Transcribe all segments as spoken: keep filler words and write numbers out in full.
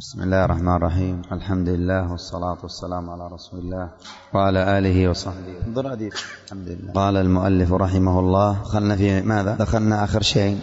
بسم الله الرحمن الرحيم. الحمد لله والصلاة والسلام على رسول الله وعلى آله وصحبه. الحمد لله. قال المؤلف رحمه الله: دخلنا في ماذا؟ دخلنا آخر شيء.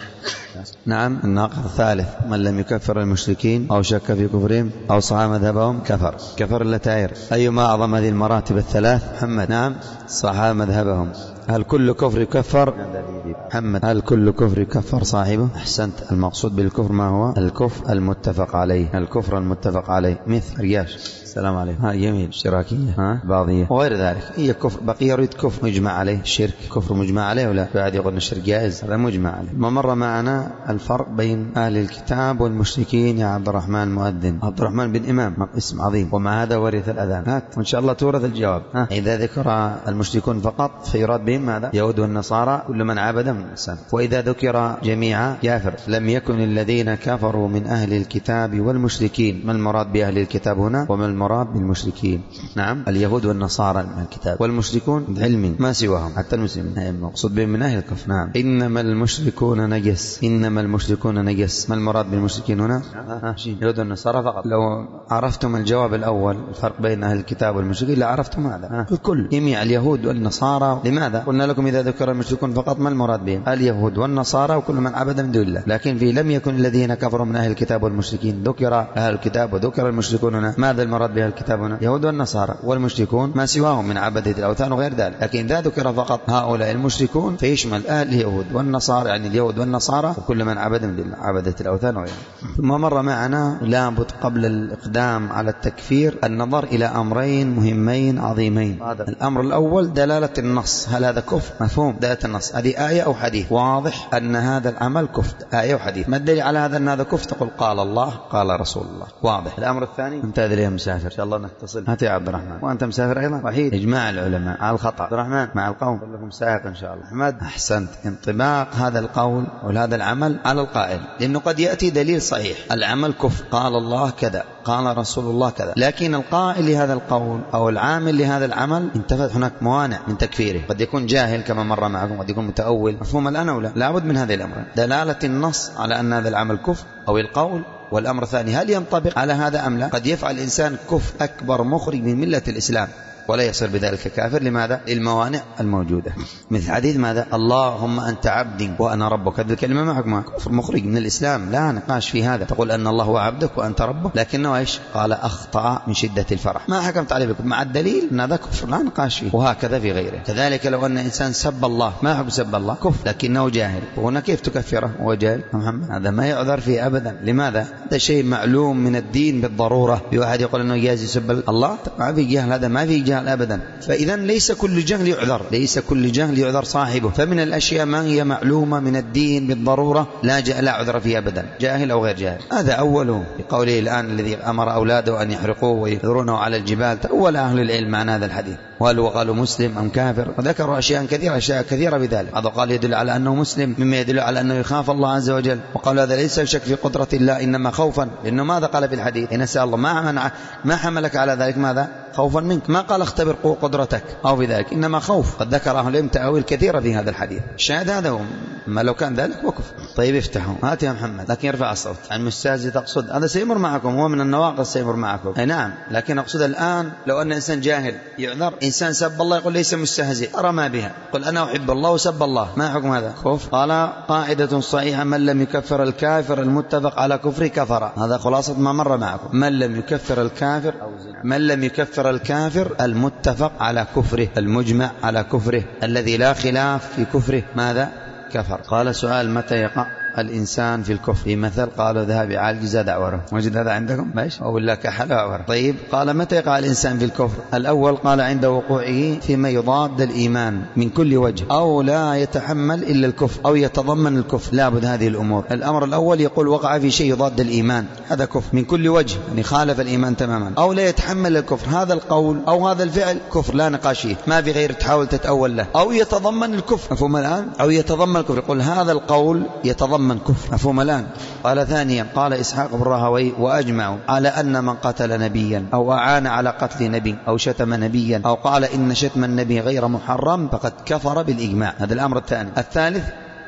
نعم، الناقض الثالث: من لم يكفر المشركين أو شك في كفرهم أو صحى مذهبهم كفر. كفر اللتائر. أيما أعظم هذه المراتب الثلاث؟ محمد. نعم، صحى مذهبهم. هل كل كفر يكفر؟ محمد. هل كل كفر يكفر صاحبه؟ أحسنت. المقصود بالكفر ما هو؟ الكفر المتفق عليه. الكفر المتفق عليه مثل رياش. السلام عليكم. ها جميل. اشتراكية، ها بعضية وغير ذلك. هي كفر بقية يريد كفر مجمع عليه. الشرك كفر مجمع عليه ولا بعد يقول الشرك جائز؟ هذا مجمع عليه. ما مر معنا الفرق بين أهل الكتاب والمشركين يا عبد الرحمن المؤذن. عبد الرحمن بن إمام اسم عظيم، ومع هذا ورث الأذان. هات وإن شاء الله تورث الجواب. ها إذا ذكر المشركون فقط فيراد بهم ماذا؟ يهود والنصارى كل من عبد من السنة. وإذا ذكر جميعا كافر. لم يكن الذين كفروا من أهل الكتاب والمشركين. ما المراد بأهل الكتاب هنا وما المراد بالمشركين؟ نعم، اليهود والنصارى من الكتاب، والمشركون علم ما سواهم حتى المسلمين. المقصود بهم من أهل الكفر. نعم. إنما المشركون نجس. إنما المشركون نجس. ما المراد بالمشركين هنا؟ اليهود والنصارى فقط. لو عرفتم الجواب الأول الفرق بين أهل الكتاب والمشركين لعرفتم هذا. الكل جميع اليهود والنصارى. لماذا؟ قلنا لكم إذا ذكر المشركون فقط ما المراد بهم؟ اليهود والنصارى وكل من عبد من دون الله. لكن في لم يكن الذين كفروا من أهل الكتاب والمشركين ذكر أهل الكتاب وذكر المشركون هنا. ماذا المراد بأهل الكتاب هنا؟ يهود والنصارى، والمشركون ما سواهم من عبدة الأوثان وغير ذلك. لكن إذا ذكر فقط هؤلاء المشركون فيشمل أهل اليهود والنصارى، يعني اليهود والنصارى وكل من عبد من دون الله عبدة الأوثان وغيرها. ثم مر معنا لابد قبل الإقدام على التكفير النظر إلى أمرين مهمين عظيمين. الأمر الأول دلالة النص. هل هذا كفر؟ مفهوم دلالة النص. هذه آية أو حديث؟ واضح أن هذا العمل كفر. آية وحديث. ما الدليل على هذا أن هذا كفر؟ تقول قال الله قال رسول الله. واضح. الأمر الثاني: أنت أدري مسافر، إن شاء الله نتصل. هات يا عبد الرحمن. وأنت مسافر أيضا؟ وحيد. إجماع العلماء على الخطأ. عبد الرحمن مع القوم كلكم سائق إن شاء الله. أحمد أحسنت. انطباق هذا القول وهذا العمل على القائل، لأنه قد يأتي دليل صحيح العمل كفر، قال الله كذا قال رسول الله كذا، لكن القائل لهذا القول أو العامل لهذا العمل انتفت هناك موانع من تكفيره. قد يكون جاهل كما مر معكم، قد يكون متأول. مفهوم الآن أو لا؟ لابد من هذه الأمرين: دلالة النص على أن هذا العمل كفر أو القول، والأمر الثاني هل ينطبق على هذا أم لا. قد يفعل الإنسان كفر أكبر مخرج من ملة الإسلام ولا يصير بذلك كافر. لماذا؟ للموانع الموجودة. مثل حديث ماذا؟ اللهم أنت عبدي وأنا ربك. هذه الكلمة ما حكمها؟ كفر مخرج من الإسلام، لا نقاش في هذا. تقول أن الله هو عبدك وأنت ربه، لكنه إيش؟ قال أخطأ من شدة الفرح. ما حكمت عليه بكم مع الدليل أن هذا كفر، لا نقاش فيه. وهكذا في غيره. كذلك لو أن إنسان سب الله، ما حكم سب الله؟ كفر، لكنه جاهل. وهنا كيف تكفره وهو جاهل؟ محمد هذا ما يعذر فيه أبدا. لماذا؟ هذا شيء معلوم من الدين بالضرورة. بواحد يقول أنه جاهز يسب الله، ما في جهل، هذا ما في جهل أبدا. فإذا ليس كل جهل يعذر، ليس كل جهل يعذر صاحبه. فمن الأشياء ما هي معلومة من الدين بالضرورة لا لا عذر فيها أبدا، جاهل أو غير جاهل. هذا أوله بقوله الآن الذي أمر أولاده أن يحرقوه ويذرونه على الجبال. تأول أهل العلم عن هذا الحديث، وقالوا وقالوا مسلم أم كافر، وذكروا أشياء كثيرة أشياء كثيرة بذلك. هذا قال يدل على أنه مسلم، مما يدل على أنه يخاف الله عز وجل. وقال هذا ليس شك في قدرة الله، إنما خوفا. لأنه ماذا قال في الحديث؟ إن سأل الله ما منع ما حملك على ذلك؟ ماذا؟ خوفا منك. ما قال اختبر قدرتك أو في ذلك، إنما خوف. قد ذكر أهل العلم تأويل كثيرة في هذا الحديث. الشاهد هذا هو، ما لو كان ذلك وكف. طيب افتحوا. هات يا محمد، لكن يرفع الصوت. المستهزئ تقصد هذا سيمر معكم، هو من النواقص سيمر معكم. أي نعم، لكن أقصد الآن لو أن إنسان جاهل يعذر. إنسان سب الله يقول ليس مستهزئ، أرى ما بها. قل أنا أحب الله وسب الله، ما حكم هذا؟ كفر. قال قاعدة صحيحة: من لم يكفر الكافر المتفق على كفره كفر. هذا خلاصة ما مر معكم. من لم يكفر الكافر من لم يكفر الكافر المتفق على كفره، المجمع على كفره، الذي لا خلاف في كفره، ماذا؟ كفر. قال سؤال: متى يقع الإنسان في الكفر؟ في مثل قالوا ذهب يعالج زاد أعوره. موجود هذا عندكم؟ ماشي. أو لا كحل أعوره. طيب قال متى يقع الإنسان في الكفر؟ الأول قال عند وقوعه فيما يضاد الإيمان من كل وجه، أو لا يتحمل إلا الكفر، أو يتضمن الكفر. لابد هذه الأمور. الأمر الأول يقول وقع في شيء يضاد الإيمان، هذا كفر من كل وجه، يعني خالف الإيمان تماما. أو لا يتحمل الكفر، هذا القول أو هذا الفعل كفر لا نقاش فيه، ما في غير تحاول تتأول له. أو يتضمن الكفر، مفهوم الآن؟ أو يتضمن الكفر، يقول هذا القول يتضمن من كفر، مفهوم الآن؟ قال ثانيا قال إسحاق بن راهويه: وأجمعوا على أن من قتل نبيا أو أعان على قتل نبي أو شتم نبيا أو قال إن شتم النبي غير محرم فقد كفر بالإجماع. هذا الأمر الثاني. الثالث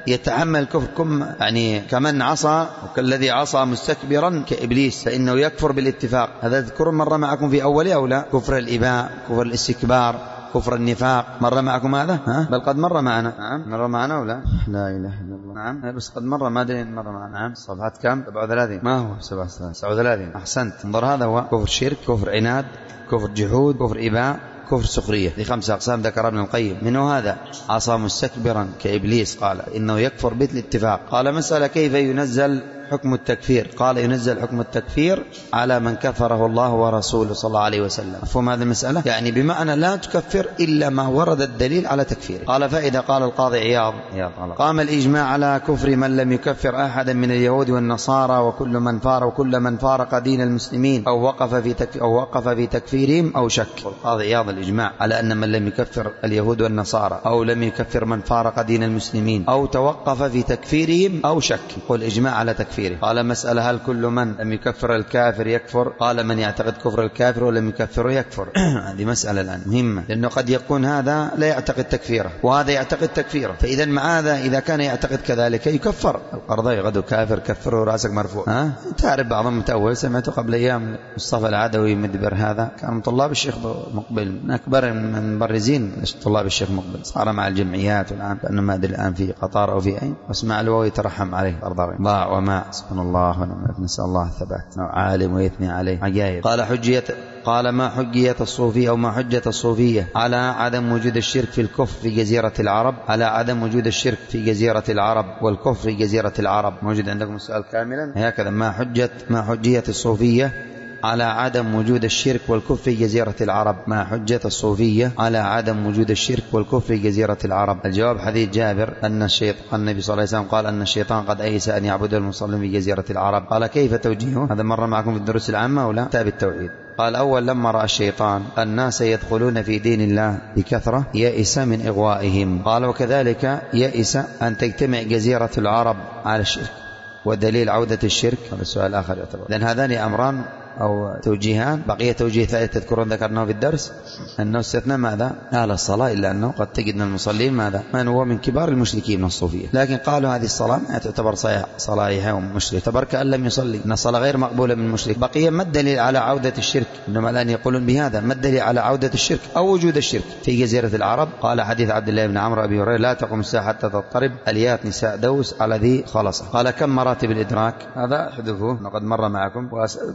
يتحمل الكفر كم يعني كمن عصى وكالذي عصى مستكبرا كإبليس فإنه يكفر بالاتفاق. هذا تذكر مرة معكم في أول أو لا؟ كفر الإباء، كفر الاستكبار، كفر النفاق، مر معكم هذا؟ ها؟ بل قد مر معنا. نعم مر معنا ولا لا إله إلا الله. نعم بس قد مر ما أدري مر معنا. نعم صفحة كم؟ سبعة وثلاثين. ما هو سبعة وثلاثين؟ أحسنت. انظر هذا هو كفر شرك، كفر عناد، كفر جحود، كفر إباء، كفر سخرية. لخمسة أقسام ذكر ابن القيم. منه هذا عصى مستكبرا كإبليس قال إنه يكفر بالاتفاق. قال مسألة كيف ينزل حكم التكفير؟ قال ينزل حكم التكفير على من كفره الله ورسوله صلى الله عليه وسلم. مفهوم هذه المسألة؟ يعني بمعنى لا تكفر إلا ما ورد الدليل على تكفيره. قال فإذا قال القاضي عياض قام الإجماع على كفر من لم يكفر أحدا من اليهود والنصارى وكل من فار وكل من فارق دين المسلمين أو وقف في تك أو وقف في تكفيرهم أو شك. القاضي عياض الإجماع على أن من لم يكفر اليهود والنصارى أو لم يكفر من فارق دين المسلمين أو توقف في تكفيرهم أو شك، يقول إجماع على تكفيره. قال مسألة هل كل من لم يكفر الكافر يكفر؟ قال من يعتقد كفر الكافر ولم يكفره يكفر. هذه مسألة الآن مهمة، لأنه قد يكون هذا لا يعتقد تكفيره وهذا يعتقد تكفيره، فإذا مع هذا إذا كان يعتقد كذلك يكفر. القرضي غدو كافر كفره رأسك مرفوع. ها؟ تعرف بعضهم متأول، سمعته قبل أيام مصطفى العدوي مدبر هذا كان طلاب الشيخ مقبل من أكبر من مبرزين طلاب الشيخ مقبل، صار مع الجمعيات والآن لأنه ما أدري الآن في قطار أو في أين، واسمع له ويترحم عليه القرضي ضاع وما سبحان الله ونعم، نسأل الله الثبات. عالم ويثني عليه عجائب. قال حجية قال ما حجية الصوفية أو ما حجة الصوفية على عدم وجود الشرك في الكفر في جزيرة العرب، على عدم وجود الشرك في جزيرة العرب والكفر في جزيرة العرب. موجود عندكم السؤال كاملا هكذا. ما حجة ما حجية الصوفية على عدم وجود الشرك والكفر في جزيرة العرب. ما حجة الصوفية على عدم وجود الشرك والكفر في جزيرة العرب؟ الجواب حديث جابر أن الشيطان النبي صلى الله عليه وسلم قال أن الشيطان قد أيس أن يعبد المصلين في جزيرة العرب. قال كيف توجيهه؟ هذا مرة معكم في الدروس العامة ولا؟ تاب التوحيد. قال أول لما رأى الشيطان الناس يدخلون في دين الله بكثرة يئس من إغوائهم. قال وكذلك يئس أن تجتمع جزيرة العرب على الشرك، ودليل عودة الشرك هذا السؤال آخر يعتبر. لأن هذان أمران أو توجيهان. بقية توجيه ثالث تذكرون ذكرناه في الدرس أنه استثنى ماذا؟ أهل الصلاة، إلا أنه قد تجد من المصلين ماذا؟ من هو من كبار المشركين من الصوفية، لكن قالوا هذه الصلاة ما تعتبر صلاحها ومشرك، تعتبر كأن لم يصلي، أن الصلاة غير مقبولة من المشرك. بقية ما الدليل على عودة الشرك؟ إنما الآن يقولون بهذا ما الدليل على عودة الشرك أو وجود الشرك في جزيرة العرب؟ قال حديث عبد الله بن عمرو أبي هريرة لا تقوم الساعة حتى تضطرب اليات نساء دوس على ذي خلصة. قال كم مراتب الإدراك؟ هذا حدثوه وقد مر معكم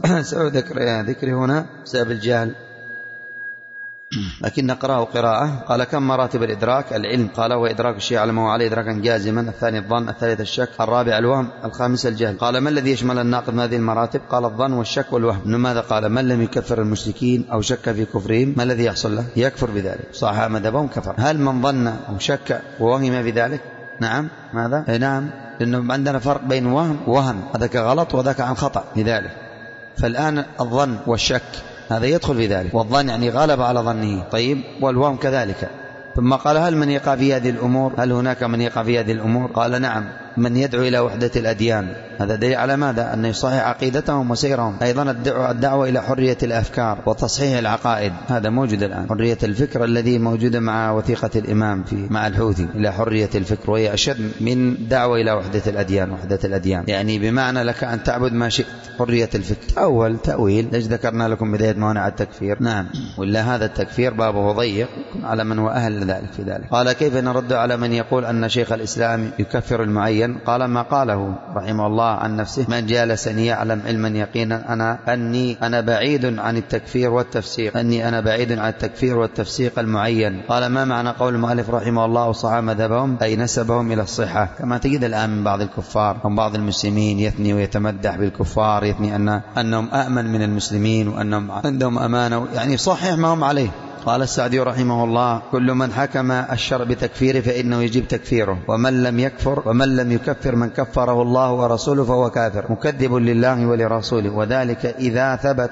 وسأذكر ذكري هنا بسبب الجهل لكن نقرأه قراءة. قال كم مراتب الإدراك؟ العلم. قال هو إدراك الشيء على ما هو عليه إدراكا جازما، الثاني الظن، الثالث الشك، الرابع الوهم، الخامس الجهل. قال ما الذي يشمل الناقض من هذه المراتب؟ قال الظن والشك والوهم. إنه ماذا قال؟ من لم يكفر المشركين أو شك في كفرهم ما الذي يحصل له؟ يكفر بذلك، صح مذهبهم كفر. هل من ظن أو شك ووهم بذلك؟ نعم. ماذا؟ اي نعم، لأنه عندنا فرق بين وهم ووهم، هذاك غلط وذاك عن خطأ لذلك. فالآن الظن والشك هذا يدخل في ذلك، والظن يعني غلب على ظنه. طيب والوهم كذلك. ثم قال هل من يقع في هذه الأمور؟ هل هناك من يقع في هذه الأمور؟ قال نعم، من يدعو إلى وحدة الأديان. هذا دليل على ماذا؟ أن يصحح عقيدتهم وسيرهم. أيضا الدعوة إلى حرية الأفكار وتصحيح العقائد، هذا موجود الآن. حرية الفكر الذي موجود مع وثيقة الإمام في مع الحوثي إلى حرية الفكر، وهي أشد من دعوة إلى وحدة الأديان. وحدة الأديان يعني بمعنى لك أن تعبد ما شئت، حرية الفكر. أول تأويل ليش ذكرنا لكم بداية مانع التكفير؟ نعم، ولا هذا التكفير بابه ضيق على من هو أهل ذلك في ذلك. قال كيف نرد على من يقول أن شيخ الإسلام يكفر المعين؟ قال ما قاله رحمه الله عن نفسه من جالسني يعلم علما يقينا أنا أني أنا بعيد عن التكفير والتفسيق أني أنا بعيد عن التكفير والتفسيق المعين. قال ما معنى قول المؤلف رحمه الله وصحى مذهبهم؟ أي نسبهم إلى الصحة، كما تجد الآن من بعض الكفار أو بعض المسلمين يثني ويتمدح بالكفار، يثني أن أنهم أأمن من المسلمين وأنهم عندهم أمانة، يعني صحيح ما هم عليه. قال السعدي رحمه الله كل من حكم الشرع بتكفيره فإنه يجب تكفيره، ومن لم يكفر ومن لم يكفر من كفره الله ورسوله فهو كافر مكذب لله ولرسوله، وذلك إذا ثبت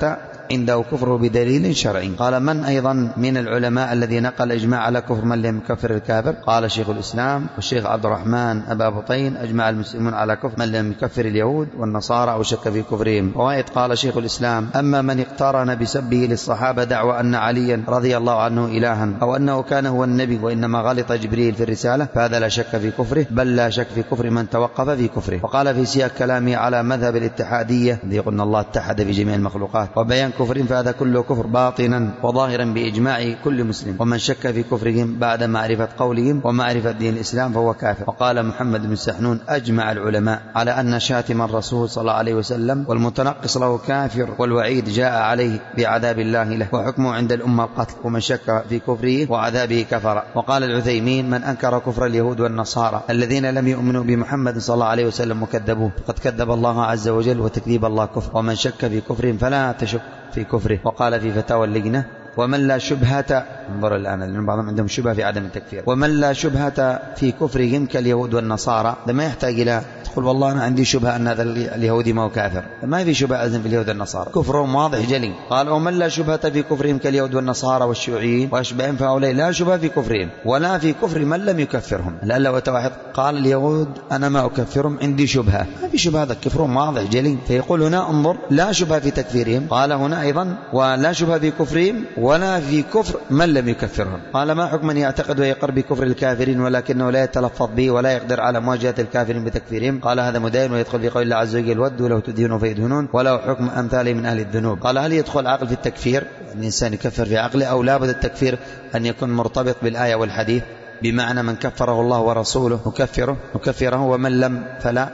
عنده كفره بدليل شرعي. قال من أيضا من العلماء الذي نقل إجماع على كفر من لم يكفر الكافر؟ قال شيخ الإسلام والشيخ عبد الرحمن أبا بطين أجمع المسلمون على كفر من لم يكفر اليهود والنصارى أو شك في كفرهم. فوائد. قال شيخ الإسلام أما من اقترن بسبه للصحابة دعوى أن عليا رضي الله عنه إلها أو أنه كان هو النبي وإنما غلط جبريل في الرسالة فهذا لا شك في كفره، بل لا شك في كفر من توقف في كفره. وقال في سياق كلامه على مذهب الاتحادية الذي قلنا الله اتحد في جميع المخلوقات وبيان كفر فهذا كله كفر باطنا وظاهرا بإجماع كل مسلم، ومن شك في كفرهم بعد معرفة قولهم ومعرفة دين الإسلام فهو كافر. وقال محمد بن سحنون أجمع العلماء على أن شاتم الرسول صلى الله عليه وسلم والمتنقص له كافر، والوعيد جاء عليه بعذاب الله له وحكمه عند الأمة القتل، ومن شك في كفره وعذابه كفر. وقال العثيمين من أنكر كفر اليهود والنصارى الذين لم يؤمنوا بمحمد صلى الله عليه وسلم وكذبوه فقد كذب الله عز وجل، وتكذيب الله كفر، ومن شك في كفرهم فلا تشك في كفره. وقال في فتاوى اللجنة ومن لا شبهة، انظر الآن لأن بعضهم عندهم شبهة في عدم التكفير، ومن لا شبهة في كفرهم كاليهود والنصارى، لما يحتاج إلى تقول والله أنا عندي شبهة أن هذا اليهودي ما هو كافر، ما في شبهة أذن في اليهود والنصارى، كفرهم واضح جلي. قال ومن لا شبهة في كفرهم كاليهود والنصارى والشيوعيين وأشبههم فهؤلاء لا شبهة في كفرهم ولا في كفر من لم يكفرهم. لألا وتواحد قال اليهود أنا ما أكفرهم عندي شبهة، ما في شبهة، هذا كفرهم واضح جلي. فيقول هنا انظر لا شبهة في تكفيرهم، قال هنا أيضا ولا شبهة في كفرهم ولا في كفر من لم يكفرهم. قال ما حكم من يعتقد ويقر بكفر الكافرين ولكنه لا يتلفظ به ولا يقدر على مواجهة الكافرين بتكفيرهم؟ قال هذا مدين ويدخل في قول الله عز وجل ودوا لو تدهنوا فيدهنون وله حكم أمثاله من أهل الذنوب. قال هل يدخل عقل في التكفير؟ الإنسان يكفر في عقله أو لابد التكفير أن يكون مرتبط بالآية والحديث، بمعنى من كفره الله ورسوله نكفره نكفره ومن لم فلا؟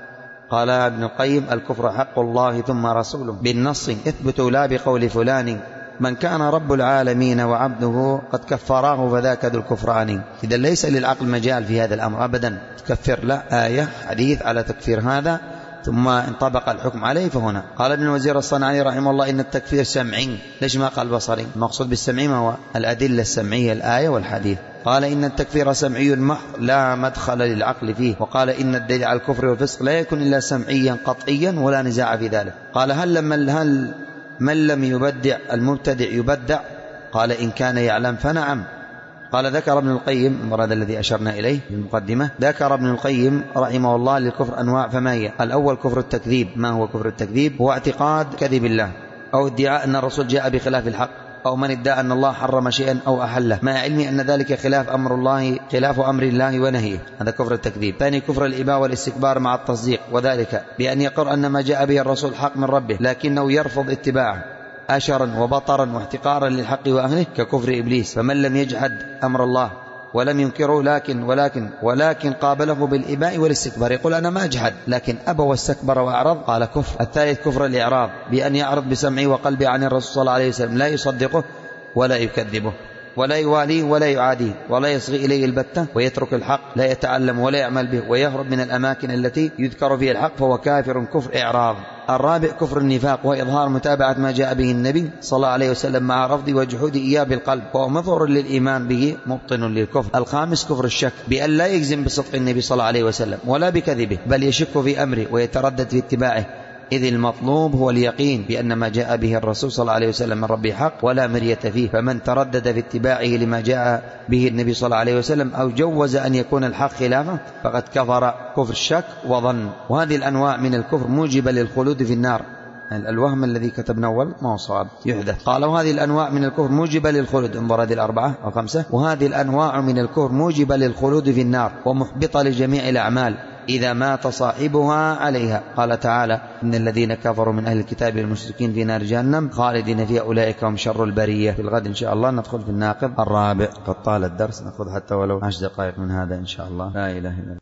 قال ابن القيم الكفر حق الله ثم رسوله بالنص اثبتوا لا بقول فلان من كان رب العالمين وعبده قد كفراه فذاك ذو الكفران. إذا ليس للعقل مجال في هذا الأمر أبدا، تكفر لا آية حديث على تكفير هذا ثم انطبق الحكم عليه. فهنا قال ابن الوزير الصنعاني رحمه الله إن التكفير سمعي، ليش ما قال بصري؟ المقصود بالسمعي ما هو؟ الأدلة السمعية الآية والحديث. قال إن التكفير سمعي محض لا مدخل للعقل فيه. وقال إن الدليل على الكفر والفسق لا يكون إلا سمعيا قطعيا ولا نزاع في ذلك. قال هل لما هل من لم يبدع المبتدع يبدع؟ قال إن كان يعلم فنعم. قال ذكر ابن القيم المراد الذي أشرنا إليه في المقدمة، ذكر ابن القيم رحمه الله للكفر أنواع فما هي؟ الأول كفر التكذيب. ما هو كفر التكذيب؟ هو اعتقاد كذب الله أو ادعاء أن الرسول جاء بخلاف الحق، أو من ادعى أن الله حرم شيئا أو أحله مع علمي أن ذلك خلاف أمر الله خلاف أمر الله ونهيه، هذا كفر التكذيب. ثاني كفر الإباء والاستكبار مع التصديق، وذلك بأن يقر أن ما جاء به الرسول حق من ربه لكنه يرفض اتباعه أشرا وبطرا واحتقارا للحق وأهله ككفر إبليس. فمن لم يجحد أمر الله ولم ينكره لكن ولكن ولكن قابله بالإباء والاستكبار، يقول أنا ما أجحد لكن أبى واستكبر وأعرض، قال كفر. الثالث كفر الإعراض، بأن يعرض بسمعه وقلبه عن الرسول صلى الله عليه وسلم، لا يصدقه ولا يكذبه ولا يواليه ولا يعاديه ولا يصغي إليه البتة ويترك الحق، لا يتعلم ولا يعمل به ويهرب من الأماكن التي يذكر فيها الحق، فهو كافر كفر إعراض. الرابع كفر النفاق، وإظهار متابعة ما جاء به النبي صلى الله عليه وسلم مع رفض وجحود إياه بالقلب، وهو مظهر للإيمان به مبطن للكفر. الخامس كفر الشك، بأن لا يجزم بصدق النبي صلى الله عليه وسلم ولا بكذبه، بل يشك في أمره ويتردد في اتباعه، إذ المطلوب هو اليقين بأن ما جاء به الرسول صلى الله عليه وسلم من ربه حق ولا مرية فيه. فمن تردد في اتباعه لما جاء به النبي صلى الله عليه وسلم أو جوز أن يكون الحق خلافه فقد كفر كفر الشك وظن. وهذه الأنواع من الكفر موجبة للخلود في النار. الوهم الذي كتبنا أول ما هو صواب يحدث. قال وهذه الأنواع من الكفر موجبة للخلود، انظر هذه الأربعة أو خمسة، وهذه الأنواع من الكفر موجبة للخلود في النار ومحبطة لجميع الأعمال إذا مات صاحبها عليها. قال تعالى إن الذين كفروا من أهل الكتاب والمشركين في نار جهنم خالدين فيها أولئك هم شر البرية. في الغد إن شاء الله ندخل في الناقض الرابع. قد طال الدرس، نأخذ حتى ولو عشر دقائق من هذا إن شاء الله. لا إله إلا الله.